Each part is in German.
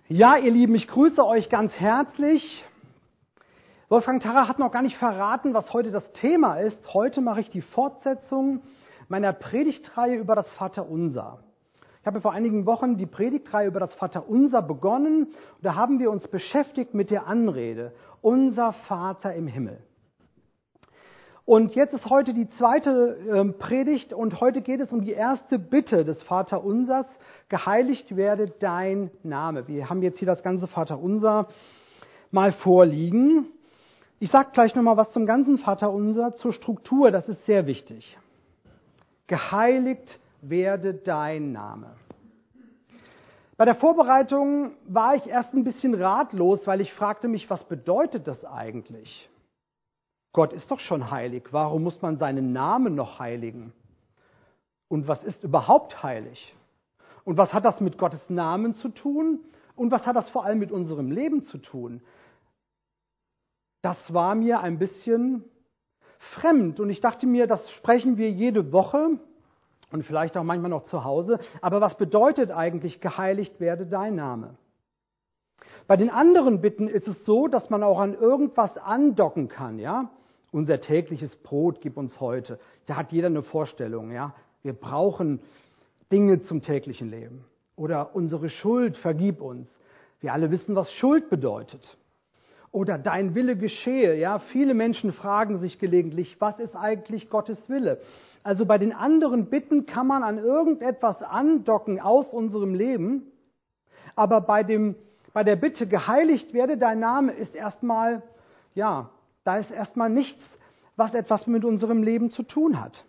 Ja, ihr Lieben, ich grüße euch ganz herzlich. Wolfgang Tarrer hat noch gar nicht verraten, was heute das Thema ist. Heute mache ich die Fortsetzung meiner Predigtreihe über das Vaterunser. Ich habe vor einigen Wochen die Predigtreihe über das Vaterunser begonnen. Da haben wir uns beschäftigt mit der Anrede, unser Vater im Himmel. Und jetzt ist heute die zweite Predigt und heute geht es um die erste Bitte des Vaterunsers, geheiligt werde dein Name. Wir haben jetzt hier das ganze Vaterunser mal vorliegen. Ich sage gleich nochmal was zum ganzen Vaterunser, zur Struktur, das ist sehr wichtig. Geheiligt werde dein Name. Bei der Vorbereitung war ich erst ein bisschen ratlos, weil ich fragte mich, was bedeutet das eigentlich? Gott ist doch schon heilig, warum muss man seinen Namen noch heiligen? Und was ist überhaupt heilig? Und was hat das mit Gottes Namen zu tun? Und was hat das vor allem mit unserem Leben zu tun? Das war mir ein bisschen fremd und ich dachte mir, das sprechen wir jede Woche und vielleicht auch manchmal noch zu Hause. Aber was bedeutet eigentlich, geheiligt werde dein Name? Bei den anderen Bitten ist es so, dass man auch an irgendwas andocken kann, ja? Unser tägliches Brot gib uns heute. Da hat jeder eine Vorstellung, ja? Wir brauchen Dinge zum täglichen Leben. Oder unsere Schuld, vergib uns. Wir alle wissen, was Schuld bedeutet. Oder dein Wille geschehe, ja? Viele Menschen fragen sich gelegentlich, was ist eigentlich Gottes Wille? Also bei den anderen Bitten kann man an irgendetwas andocken aus unserem Leben, aber bei der Bitte, geheiligt werde dein Name, ist erstmal, ja, da ist erstmal nichts, was etwas mit unserem Leben zu tun hat.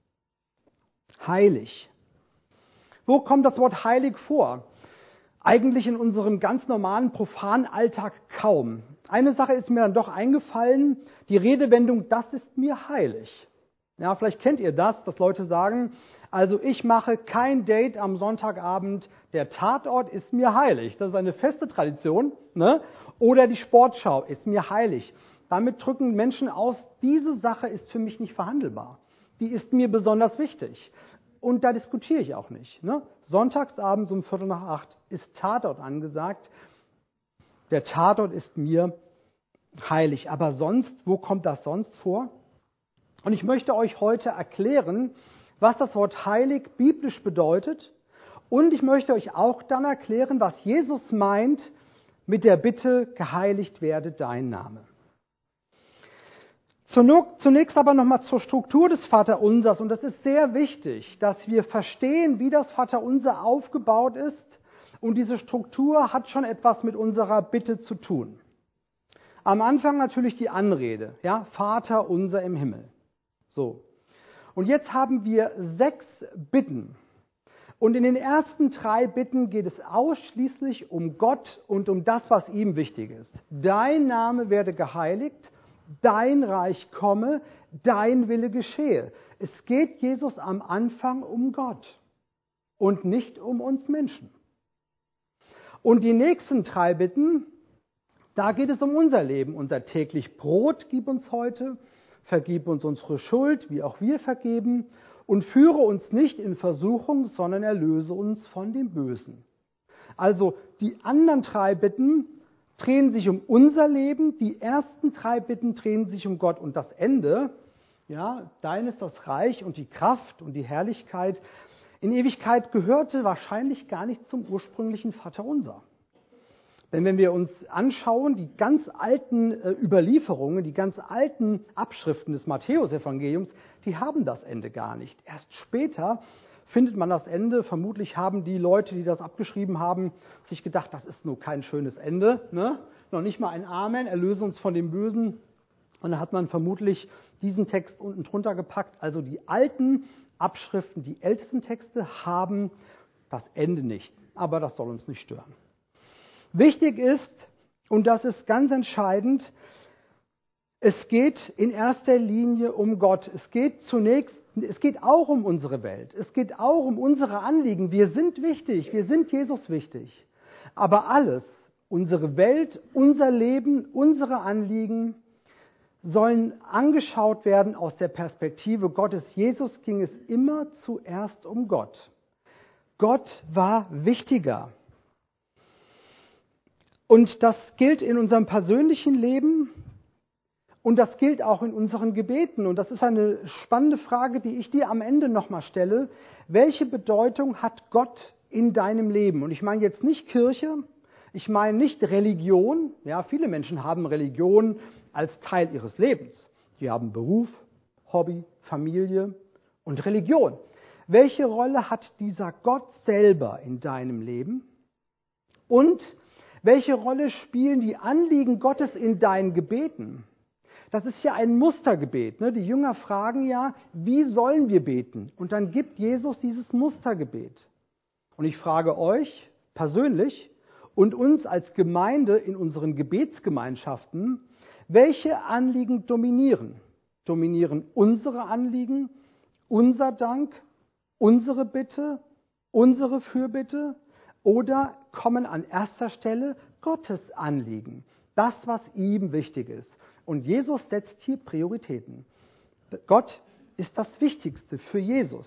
Heilig. Wo kommt das Wort heilig vor? Eigentlich in unserem ganz normalen, profanen Alltag kaum. Eine Sache ist mir dann doch eingefallen, die Redewendung, das ist mir heilig. Ja, vielleicht kennt ihr das, dass Leute sagen, also ich mache kein Date am Sonntagabend, der Tatort ist mir heilig. Das ist eine feste Tradition. Ne? Oder die Sportschau ist mir heilig. Damit drücken Menschen aus, diese Sache ist für mich nicht verhandelbar. Die ist mir besonders wichtig. Und da diskutiere ich auch nicht. Ne? Sonntagsabends um 7:45 ist Tatort angesagt. Der Tatort ist mir heilig. Aber sonst, wo kommt das sonst vor? Und ich möchte euch heute erklären, was das Wort heilig biblisch bedeutet. Und ich möchte euch auch dann erklären, was Jesus meint mit der Bitte, geheiligt werde dein Name. Zunächst aber nochmal zur Struktur des Vaterunsers. Und das ist sehr wichtig, dass wir verstehen, wie das Vaterunser aufgebaut ist. Und diese Struktur hat schon etwas mit unserer Bitte zu tun. Am Anfang natürlich die Anrede, ja, Vater unser im Himmel. So. Und jetzt haben wir 6 Bitten. Und in den ersten 3 Bitten geht es ausschließlich um Gott und um das, was ihm wichtig ist. Dein Name werde geheiligt, dein Reich komme, dein Wille geschehe. Es geht Jesus am Anfang um Gott und nicht um uns Menschen. Und die nächsten 3 Bitten, da geht es um unser Leben. Unser täglich Brot gib uns heute, vergib uns unsere Schuld, wie auch wir vergeben, und führe uns nicht in Versuchung, sondern erlöse uns von dem Bösen. Also die anderen 3 Bitten drehen sich um unser Leben, die ersten 3 Bitten drehen sich um Gott und das Ende, ja, dein ist das Reich und die Kraft und die Herrlichkeit in Ewigkeit gehörte wahrscheinlich gar nicht zum ursprünglichen Vaterunser. Denn wenn wir uns anschauen, die ganz alten Überlieferungen, die ganz alten Abschriften des Matthäusevangeliums, die haben das Ende gar nicht. Erst später findet man das Ende. Vermutlich haben die Leute, die das abgeschrieben haben, sich gedacht, das ist nur kein schönes Ende. Ne? Noch nicht mal ein Amen, erlöse uns von dem Bösen. Und dann hat man vermutlich diesen Text unten drunter gepackt. Also die alten Abschriften, die ältesten Texte haben das Ende nicht. Aber das soll uns nicht stören. Wichtig ist, und das ist ganz entscheidend, es geht in erster Linie um Gott. Es geht auch um unsere Welt. Es geht auch um unsere Anliegen. Wir sind wichtig, wir sind Jesus wichtig. Aber alles, unsere Welt, unser Leben, unsere Anliegen sollen angeschaut werden aus der Perspektive Gottes. Jesus ging es immer zuerst um Gott. Gott war wichtiger. Und das gilt in unserem persönlichen Leben und das gilt auch in unseren Gebeten. Und das ist eine spannende Frage, die ich dir am Ende nochmal stelle. Welche Bedeutung hat Gott in deinem Leben? Und ich meine jetzt nicht Kirche, ich meine nicht Religion. Ja, viele Menschen haben Religion als Teil ihres Lebens. Die haben Beruf, Hobby, Familie und Religion. Welche Rolle hat dieser Gott selber in deinem Leben? Und welche Rolle spielen die Anliegen Gottes in deinen Gebeten? Das ist ja ein Mustergebet. Ne? Die Jünger fragen ja, wie sollen wir beten? Und dann gibt Jesus dieses Mustergebet. Und ich frage euch persönlich und uns als Gemeinde in unseren Gebetsgemeinschaften, welche Anliegen dominieren? Dominieren unsere Anliegen, unser Dank, unsere Bitte, unsere Fürbitte oder kommen an erster Stelle Gottes Anliegen, das, was ihm wichtig ist? Und Jesus setzt hier Prioritäten. Gott ist das Wichtigste für Jesus.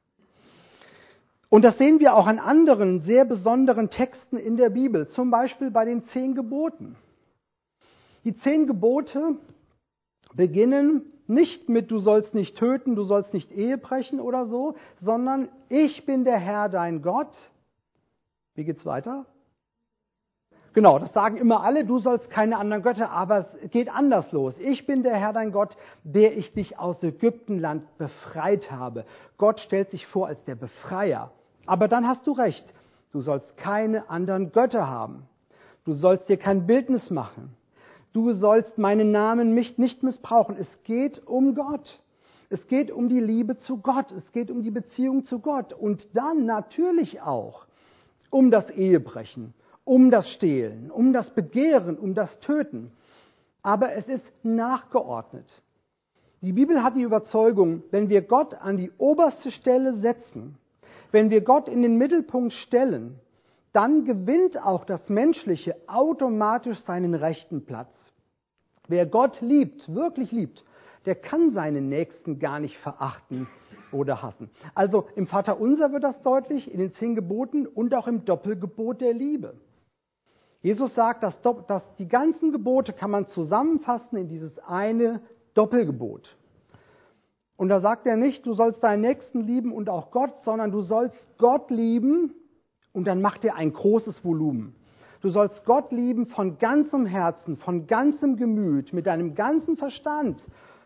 Und das sehen wir auch an anderen sehr besonderen Texten in der Bibel, zum Beispiel bei den 10 Geboten. Die 10 Gebote beginnen nicht mit du sollst nicht töten, du sollst nicht Ehe brechen oder so, sondern ich bin der Herr, dein Gott. Wie geht's weiter? Genau, das sagen immer alle, du sollst keine anderen Götter, aber es geht anders los. Ich bin der Herr, dein Gott, der ich dich aus Ägyptenland befreit habe. Gott stellt sich vor als der Befreier. Aber dann hast du recht, du sollst keine anderen Götter haben. Du sollst dir kein Bildnis machen. Du sollst meinen Namen nicht missbrauchen. Es geht um Gott. Es geht um die Liebe zu Gott. Es geht um die Beziehung zu Gott. Und dann natürlich auch um das Ehebrechen, um das Stehlen, um das Begehren, um das Töten. Aber es ist nachgeordnet. Die Bibel hat die Überzeugung, wenn wir Gott an die oberste Stelle setzen, wenn wir Gott in den Mittelpunkt stellen, dann gewinnt auch das Menschliche automatisch seinen rechten Platz. Wer Gott liebt, wirklich liebt, der kann seinen Nächsten gar nicht verachten oder hassen. Also im Vaterunser wird das deutlich, in den 10 Geboten und auch im Doppelgebot der Liebe. Jesus sagt, dass die ganzen Gebote kann man zusammenfassen in dieses eine Doppelgebot. Und da sagt er nicht, du sollst deinen Nächsten lieben und auch Gott, sondern du sollst Gott lieben und dann macht er ein großes Volumen. Du sollst Gott lieben von ganzem Herzen, von ganzem Gemüt, mit deinem ganzen Verstand.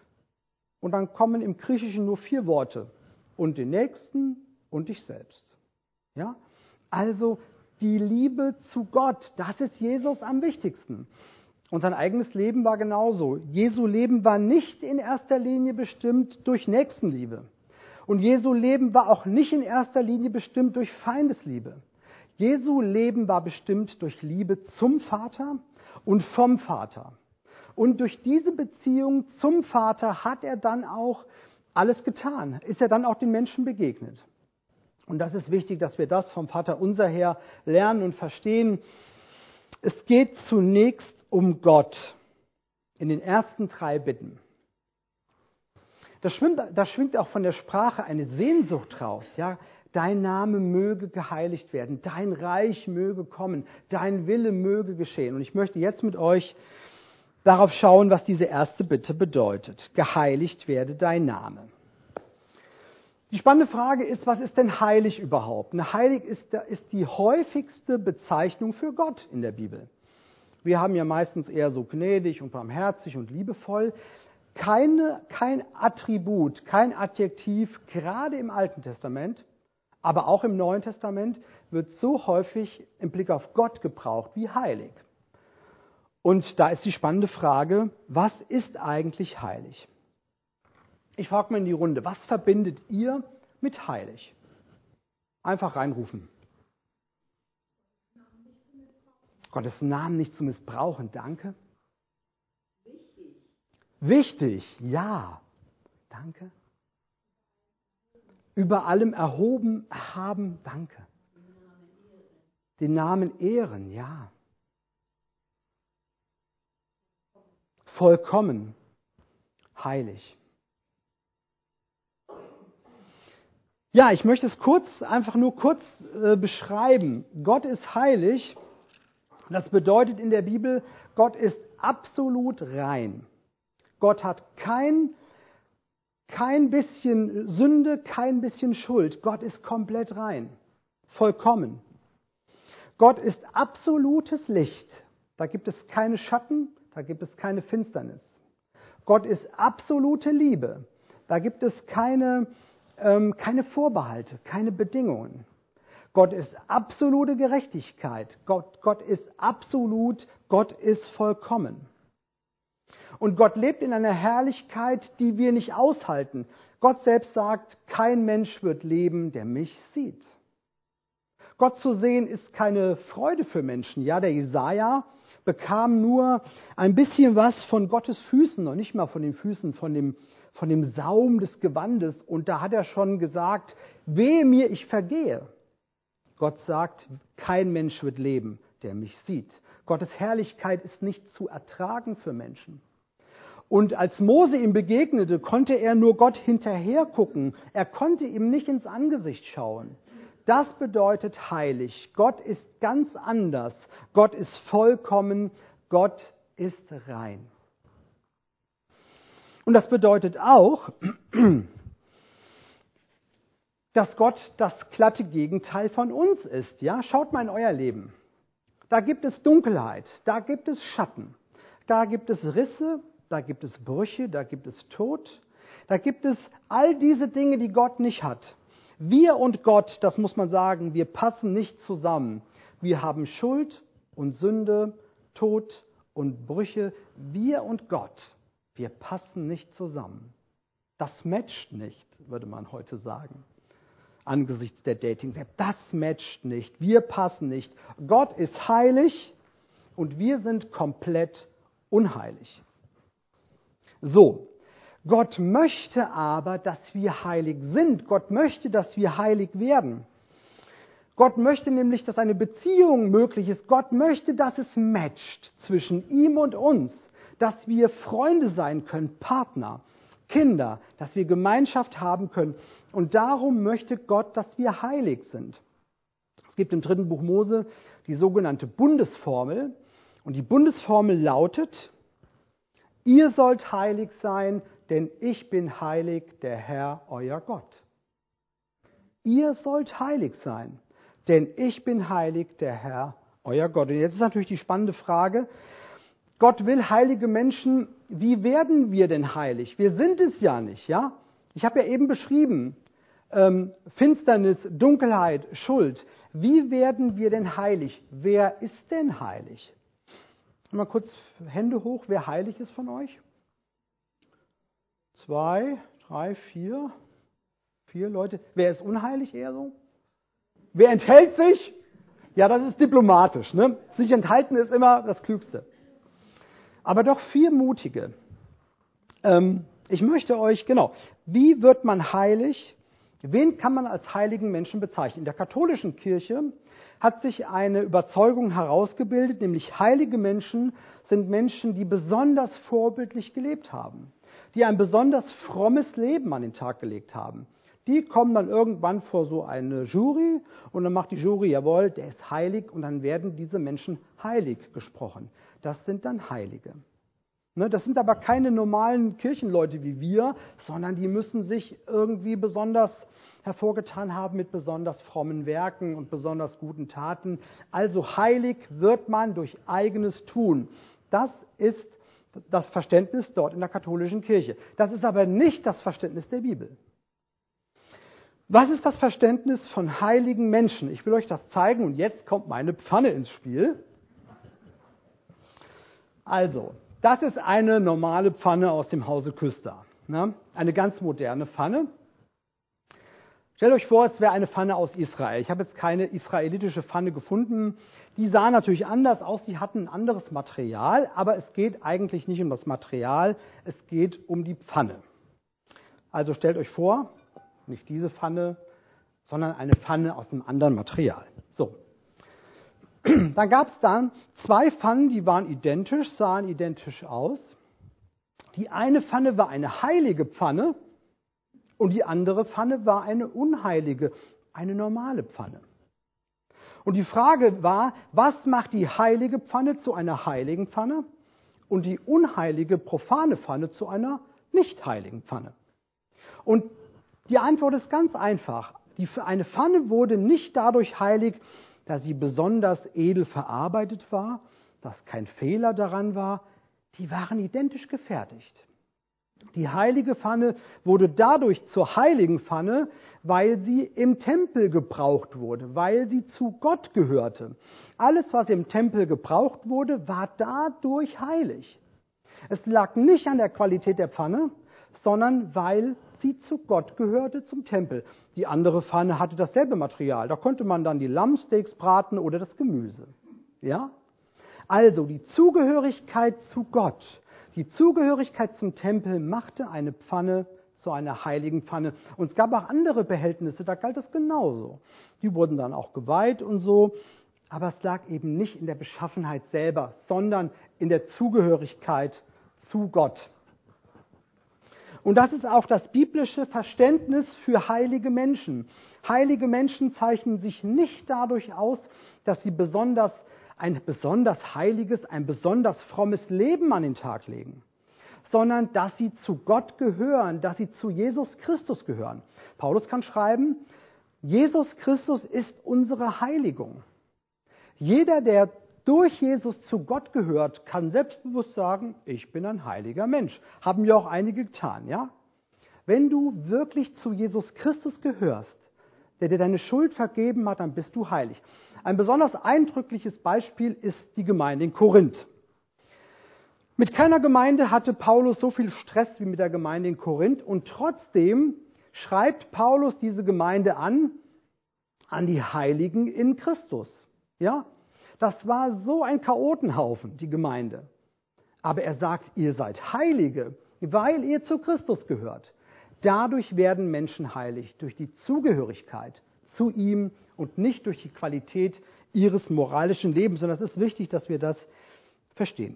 Und dann kommen im Griechischen nur 4 Worte. Und den Nächsten und dich selbst. Ja? Also die Liebe zu Gott, das ist Jesus am wichtigsten. Und sein eigenes Leben war genauso. Jesu Leben war nicht in erster Linie bestimmt durch Nächstenliebe. Und Jesu Leben war auch nicht in erster Linie bestimmt durch Feindesliebe. Jesu Leben war bestimmt durch Liebe zum Vater und vom Vater. Und durch diese Beziehung zum Vater hat er dann auch alles getan, ist er dann auch den Menschen begegnet. Und das ist wichtig, dass wir das vom Vaterunser her lernen und verstehen. Es geht zunächst um Gott in den ersten 3 Bitten. Da schwingt auch von der Sprache eine Sehnsucht raus. Ja? Dein Name möge geheiligt werden, dein Reich möge kommen, dein Wille möge geschehen. Und ich möchte jetzt mit euch darauf schauen, was diese erste Bitte bedeutet. Geheiligt werde dein Name. Die spannende Frage ist, was ist denn heilig überhaupt? Heilig ist die häufigste Bezeichnung für Gott in der Bibel. Wir haben ja meistens eher so gnädig und barmherzig und liebevoll. Kein Attribut, kein Adjektiv, gerade im Alten Testament, aber auch im Neuen Testament, wird so häufig im Blick auf Gott gebraucht wie heilig. Und da ist die spannende Frage, was ist eigentlich heilig? Ich frage mal in die Runde, was verbindet ihr mit heilig? Einfach reinrufen. Gottes Namen nicht zu missbrauchen, danke. Wichtig, ja, danke. Über allem erhoben, erhaben, danke. Den Namen ehren, ja. Vollkommen, heilig. Ja, ich möchte es einfach nur kurz beschreiben. Gott ist heilig Das bedeutet in der Bibel, Gott ist absolut rein. Gott hat kein bisschen Sünde, kein bisschen Schuld. Gott ist komplett rein, vollkommen. Gott ist absolutes Licht. Da gibt es keine Schatten, da gibt es keine Finsternis. Gott ist absolute Liebe. Da gibt es keine Vorbehalte, keine Bedingungen. Gott ist absolute Gerechtigkeit. Gott ist absolut, Gott ist vollkommen. Und Gott lebt in einer Herrlichkeit, die wir nicht aushalten. Gott selbst sagt, kein Mensch wird leben, der mich sieht. Gott zu sehen ist keine Freude für Menschen. Ja, der Jesaja bekam nur ein bisschen was von Gottes Füßen, noch nicht mal von den Füßen, von dem Saum des Gewandes. Und da hat er schon gesagt, wehe mir, ich vergehe. Gott sagt, kein Mensch wird leben, der mich sieht. Gottes Herrlichkeit ist nicht zu ertragen für Menschen. Und als Mose ihm begegnete, konnte er nur Gott hinterher gucken. Er konnte ihm nicht ins Angesicht schauen. Das bedeutet heilig. Gott ist ganz anders. Gott ist vollkommen. Gott ist rein. Und das bedeutet auch, dass Gott das glatte Gegenteil von uns ist. Ja? Schaut mal in euer Leben. Da gibt es Dunkelheit, da gibt es Schatten, da gibt es Risse, da gibt es Brüche, da gibt es Tod, da gibt es all diese Dinge, die Gott nicht hat. Wir und Gott, das muss man sagen, wir passen nicht zusammen. Wir haben Schuld und Sünde, Tod und Brüche. Wir und Gott, wir passen nicht zusammen. Das matcht nicht, würde man heute sagen. Angesichts der Dating-App. Das matcht nicht. Wir passen nicht. Gott ist heilig und wir sind komplett unheilig. So, Gott möchte aber, dass wir heilig sind. Gott möchte, dass wir heilig werden. Gott möchte nämlich, dass eine Beziehung möglich ist. Gott möchte, dass es matcht zwischen ihm und uns. Dass wir Freunde sein können, Partner, Kinder, dass wir Gemeinschaft haben können. Und darum möchte Gott, dass wir heilig sind. Es gibt im 3. Buch Mose die sogenannte Bundesformel. Und die Bundesformel lautet, ihr sollt heilig sein, denn ich bin heilig, der Herr, euer Gott. Ihr sollt heilig sein, denn ich bin heilig, der Herr, euer Gott. Und jetzt ist natürlich die spannende Frage, Gott will heilige Menschen, wie werden wir denn heilig? Wir sind es ja nicht, ja? Ich habe ja eben beschrieben, Finsternis, Dunkelheit, Schuld. Wie werden wir denn heilig? Wer ist denn heilig? Mal kurz Hände hoch, wer heilig ist von euch? 2, 3, 4 Leute. Wer ist unheilig eher so? Wer enthält sich? Ja, das ist diplomatisch. Ne? Sich enthalten ist immer das Klügste. Aber doch 4 Mutige. Ich möchte euch, wie wird man heilig? Wen kann man als heiligen Menschen bezeichnen? In der katholischen Kirche hat sich eine Überzeugung herausgebildet, nämlich heilige Menschen sind Menschen, die besonders vorbildlich gelebt haben, die ein besonders frommes Leben an den Tag gelegt haben. Die kommen dann irgendwann vor so eine Jury und dann macht die Jury, jawohl, der ist heilig und dann werden diese Menschen heilig gesprochen. Das sind dann Heilige. Das sind aber keine normalen Kirchenleute wie wir, sondern die müssen sich irgendwie besonders hervorgetan haben mit besonders frommen Werken und besonders guten Taten. Also heilig wird man durch eigenes Tun. Das ist das Verständnis dort in der katholischen Kirche. Das ist aber nicht das Verständnis der Bibel. Was ist das Verständnis von heiligen Menschen? Ich will euch das zeigen und jetzt kommt meine Pfanne ins Spiel. Also, das ist eine normale Pfanne aus dem Hause Küster. Eine ganz moderne Pfanne. Stellt euch vor, es wäre eine Pfanne aus Israel. Ich habe jetzt keine israelitische Pfanne gefunden. Die sah natürlich anders aus, die hatten ein anderes Material, aber es geht eigentlich nicht um das Material, es geht um die Pfanne. Also stellt euch vor, nicht diese Pfanne, sondern eine Pfanne aus einem anderen Material. So. Dann gab es dann 2 Pfannen, die waren identisch, sahen identisch aus. Die eine Pfanne war eine heilige Pfanne und die andere Pfanne war eine unheilige, eine normale Pfanne. Und die Frage war, was macht die heilige Pfanne zu einer heiligen Pfanne und die unheilige, profane Pfanne zu einer nicht heiligen Pfanne? Und die Antwort ist ganz einfach. Eine Pfanne wurde nicht dadurch heilig, dass sie besonders edel verarbeitet war, dass kein Fehler daran war. Die waren identisch gefertigt. Die heilige Pfanne wurde dadurch zur heiligen Pfanne, weil sie im Tempel gebraucht wurde, weil sie zu Gott gehörte. Alles, was im Tempel gebraucht wurde, war dadurch heilig. Es lag nicht an der Qualität der Pfanne, sondern weil sie zu Gott gehörte, zum Tempel. Die andere Pfanne hatte dasselbe Material. Da konnte man dann die Lammsteaks braten oder das Gemüse. Ja? Also die Zugehörigkeit zu Gott, die Zugehörigkeit zum Tempel machte eine Pfanne zu einer heiligen Pfanne. Und es gab auch andere Behältnisse, da galt es genauso. Die wurden dann auch geweiht und so. Aber es lag eben nicht in der Beschaffenheit selber, sondern in der Zugehörigkeit zu Gott. Und das ist auch das biblische Verständnis für heilige Menschen. Heilige Menschen zeichnen sich nicht dadurch aus, dass sie ein besonders heiliges, ein besonders frommes Leben an den Tag legen, sondern dass sie zu Gott gehören, dass sie zu Jesus Christus gehören. Paulus kann schreiben, Jesus Christus ist unsere Heiligung. Jeder, der durch Jesus zu Gott gehört, kann selbstbewusst sagen, ich bin ein heiliger Mensch. Haben ja auch einige getan, ja? Wenn du wirklich zu Jesus Christus gehörst, der dir deine Schuld vergeben hat, dann bist du heilig. Ein besonders eindrückliches Beispiel ist die Gemeinde in Korinth. Mit keiner Gemeinde hatte Paulus so viel Stress wie mit der Gemeinde in Korinth und trotzdem schreibt Paulus diese Gemeinde an die Heiligen in Christus. Ja? Das war so ein Chaotenhaufen, die Gemeinde. Aber er sagt, ihr seid Heilige, weil ihr zu Christus gehört. Dadurch werden Menschen heilig, durch die Zugehörigkeit zu ihm und nicht durch die Qualität ihres moralischen Lebens. Und das ist wichtig, dass wir das verstehen.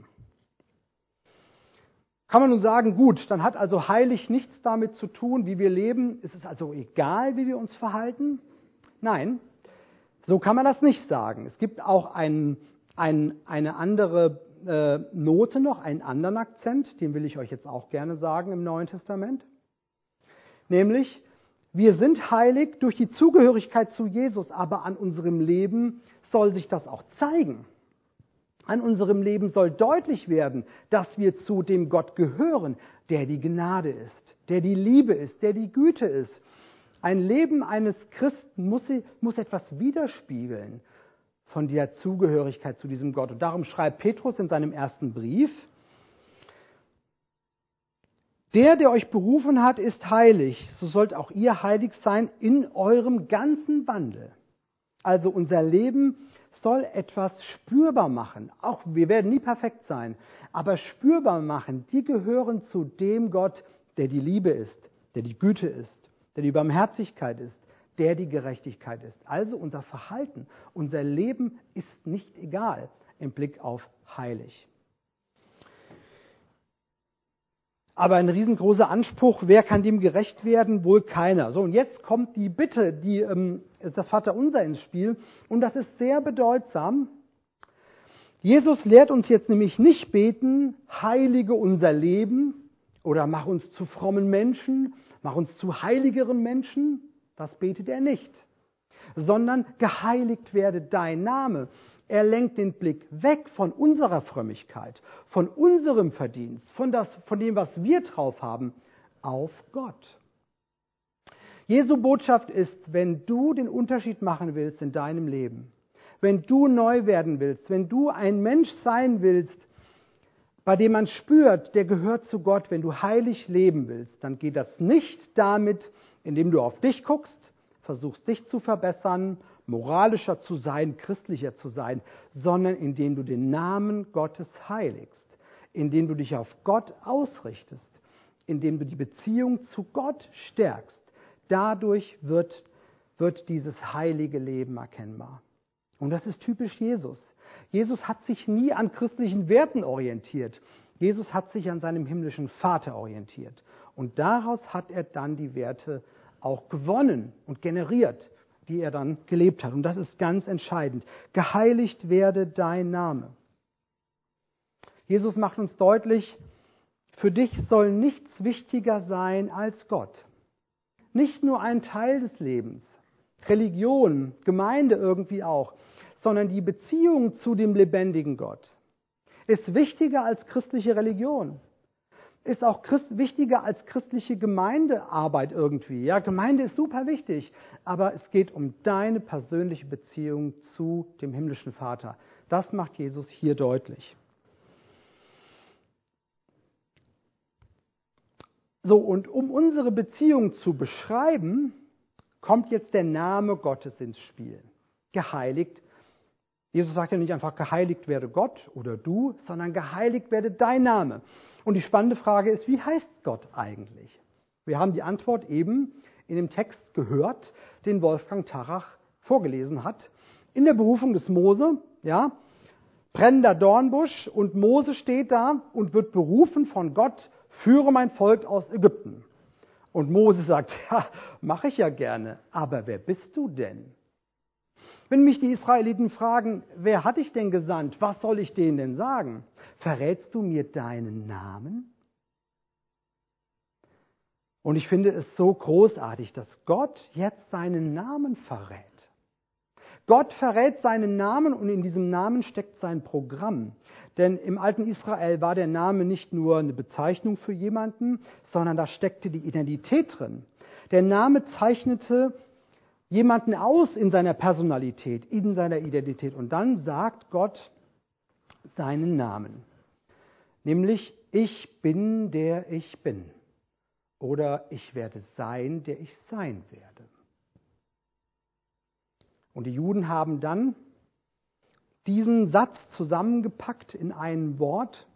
Kann man nun sagen, gut, dann hat also heilig nichts damit zu tun, wie wir leben. Ist es also egal, wie wir uns verhalten? Nein, so kann man das nicht sagen. Es gibt auch eine andere Note noch, einen anderen Akzent, den will ich euch jetzt auch gerne sagen im Neuen Testament. Nämlich, wir sind heilig durch die Zugehörigkeit zu Jesus, aber an unserem Leben soll sich das auch zeigen. An unserem Leben soll deutlich werden, dass wir zu dem Gott gehören, der die Gnade ist, der die Liebe ist, der die Güte ist. Ein Leben eines Christen muss etwas widerspiegeln von der Zugehörigkeit zu diesem Gott. Und darum schreibt Petrus in seinem ersten Brief, der euch berufen hat, ist heilig, so sollt auch ihr heilig sein in eurem ganzen Wandel. Also unser Leben soll etwas spürbar machen. Auch wir werden nie perfekt sein, aber spürbar machen, die gehören zu dem Gott, der die Liebe ist, der die Güte ist, der die Barmherzigkeit ist, der die Gerechtigkeit ist. Also unser Verhalten, unser Leben ist nicht egal im Blick auf heilig. Aber ein riesengroßer Anspruch, wer kann dem gerecht werden? Wohl keiner. So, und jetzt kommt die Bitte, das Vaterunser ins Spiel. Und das ist sehr bedeutsam. Jesus lehrt uns jetzt nämlich nicht beten, heilige unser Leben oder mach uns zu frommen Menschen, mach uns zu heiligeren Menschen. Das betet er nicht. Sondern geheiligt werde dein Name. Er lenkt den Blick weg von unserer Frömmigkeit, von unserem Verdienst, von dem, was wir drauf haben, auf Gott. Jesu Botschaft ist, wenn du den Unterschied machen willst in deinem Leben, wenn du neu werden willst, wenn du ein Mensch sein willst, bei dem man spürt, der gehört zu Gott, wenn du heilig leben willst, dann geht das nicht damit, indem du auf dich guckst, versuchst dich zu verbessern, moralischer zu sein, christlicher zu sein, sondern indem du den Namen Gottes heiligst, indem du dich auf Gott ausrichtest, indem du die Beziehung zu Gott stärkst. Dadurch wird dieses heilige Leben erkennbar. Und das ist typisch Jesus. Jesus hat sich nie an christlichen Werten orientiert. Jesus hat sich an seinem himmlischen Vater orientiert. Und daraus hat er dann die Werte auch gewonnen und generiert. die er dann gelebt hat. Und das ist ganz entscheidend. Geheiligt werde dein Name. Jesus macht uns deutlich, für dich soll nichts wichtiger sein als Gott. Nicht nur ein Teil des Lebens, Religion, Gemeinde irgendwie auch, sondern die Beziehung zu dem lebendigen Gott ist wichtiger als christliche Religion. Ist auch wichtiger als christliche Gemeindearbeit irgendwie. Ja, Gemeinde ist super wichtig, aber es geht um deine persönliche Beziehung zu dem himmlischen Vater. Das macht Jesus hier deutlich. So, und um unsere Beziehung zu beschreiben, kommt jetzt der Name Gottes ins Spiel. Geheiligt. Jesus sagt ja nicht einfach, geheiligt werde Gott oder du, sondern geheiligt werde dein Name. Und die spannende Frage ist, wie heißt Gott eigentlich? Wir haben die Antwort eben in dem Text gehört, den Wolfgang Tarrach vorgelesen hat. In der Berufung des Mose, ja, brennender Dornbusch, und Mose steht da und wird berufen von Gott, führe mein Volk aus Ägypten. Und Mose sagt, ja, mache ich ja gerne, aber wer bist du denn? Wenn mich die Israeliten fragen, wer hat dich denn gesandt, was soll ich denen denn sagen? Verrätst du mir deinen Namen? Und ich finde es so großartig, dass Gott jetzt seinen Namen verrät. Gott verrät seinen Namen und in diesem Namen steckt sein Programm. Denn im alten Israel war der Name nicht nur eine Bezeichnung für jemanden, sondern da steckte die Identität drin. Der Name zeichnete jemanden aus in seiner Personalität, in seiner Identität. Und dann sagt Gott seinen Namen. Nämlich, ich bin, der ich bin. Oder ich werde sein, der ich sein werde. Und die Juden haben dann diesen Satz zusammengepackt in ein Wort.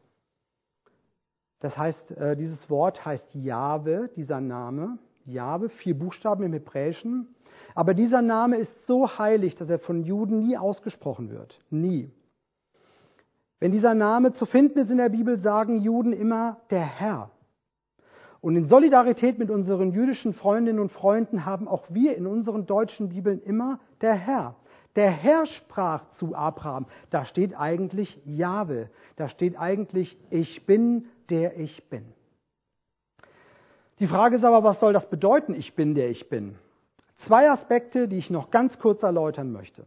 Das heißt, dieses Wort heißt Jahwe, dieser Name. Jahwe, 4 Buchstaben im Hebräischen. Aber dieser Name ist so heilig, dass er von Juden nie ausgesprochen wird. Nie. Wenn dieser Name zu finden ist in der Bibel, sagen Juden immer der Herr. Und in Solidarität mit unseren jüdischen Freundinnen und Freunden haben auch wir in unseren deutschen Bibeln immer der Herr. Der Herr sprach zu Abraham. Da steht eigentlich Jahwe. Da steht eigentlich, ich bin, der ich bin. Die Frage ist aber, was soll das bedeuten, ich bin, der ich bin? 2 Aspekte, die ich noch ganz kurz erläutern möchte.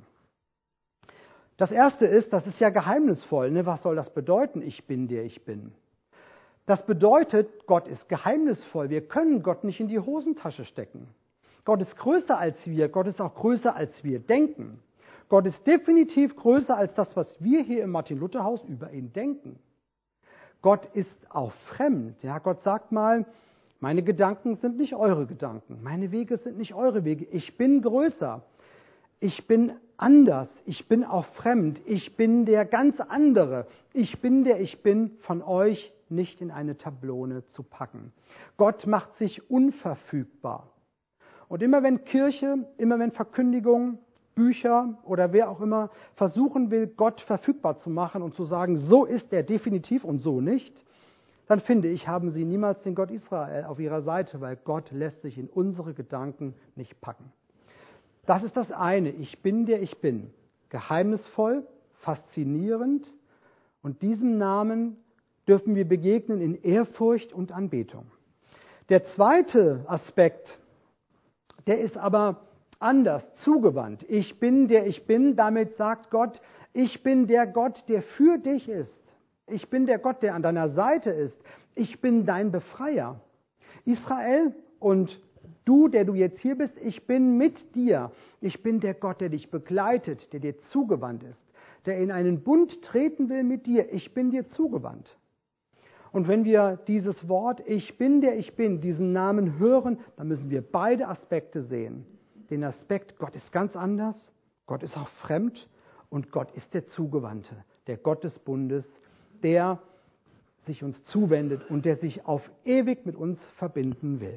Das erste ist, das ist ja geheimnisvoll. Ne? Was soll das bedeuten, ich bin, der ich bin? Das bedeutet, Gott ist geheimnisvoll. Wir können Gott nicht in die Hosentasche stecken. Gott ist größer als wir. Gott ist auch größer, als wir denken. Gott ist definitiv größer als das, was wir hier im Martin-Luther-Haus über ihn denken. Gott ist auch fremd. Ja, Gott sagt mal, meine Gedanken sind nicht eure Gedanken. Meine Wege sind nicht eure Wege. Ich bin größer. Ich bin anders. Ich bin auch fremd. Ich bin der ganz andere. Ich bin der ich bin, von euch nicht in eine Schablone zu packen. Gott macht sich unverfügbar. Und immer wenn Kirche, immer wenn Verkündigung, Bücher oder wer auch immer versuchen will, Gott verfügbar zu machen und zu sagen, so ist er definitiv und so nicht, dann finde ich, haben sie niemals den Gott Israel auf ihrer Seite, weil Gott lässt sich in unsere Gedanken nicht packen. Das ist das eine. Ich bin, der ich bin. Geheimnisvoll, faszinierend, und diesem Namen dürfen wir begegnen in Ehrfurcht und Anbetung. Der zweite Aspekt, der ist aber anders, zugewandt. Ich bin, der ich bin. Damit sagt Gott, ich bin der Gott, der für dich ist. Ich bin der Gott, der an deiner Seite ist. Ich bin dein Befreier. Israel und du, der du jetzt hier bist, ich bin mit dir. Ich bin der Gott, der dich begleitet, der dir zugewandt ist, der in einen Bund treten will mit dir. Ich bin dir zugewandt. Und wenn wir dieses Wort, ich bin, der ich bin, diesen Namen hören, dann müssen wir beide Aspekte sehen. Den Aspekt, Gott ist ganz anders, Gott ist auch fremd und Gott ist der Zugewandte, der Gott des Bundes, der sich uns zuwendet und der sich auf ewig mit uns verbinden will.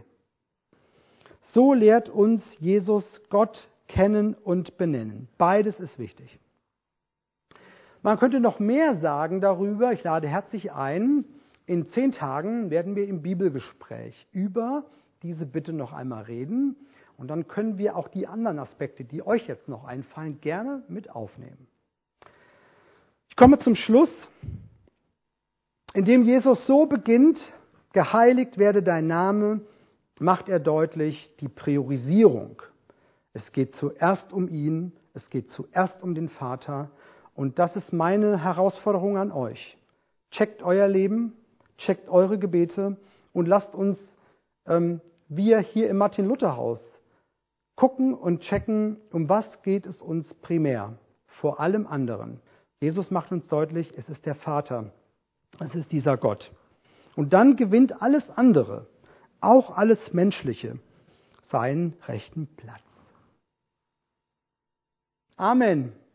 So lehrt uns Jesus Gott kennen und benennen. Beides ist wichtig. Man könnte noch mehr sagen darüber. Ich lade herzlich ein. In 10 Tagen werden wir im Bibelgespräch über diese Bitte noch einmal reden. Und dann können wir auch die anderen Aspekte, die euch jetzt noch einfallen, gerne mit aufnehmen. Ich komme zum Schluss, indem Jesus so beginnt, geheiligt werde dein Name, macht er deutlich die Priorisierung. Es geht zuerst um ihn, es geht zuerst um den Vater. Und das ist meine Herausforderung an euch. Checkt euer Leben, checkt eure Gebete und lasst uns, wir hier im Martin-Luther-Haus, gucken und checken, um was geht es uns primär, vor allem anderen. Jesus macht uns deutlich, es ist der Vater, es ist dieser Gott. Und dann gewinnt alles andere, auch alles Menschliche, seinen rechten Platz. Amen.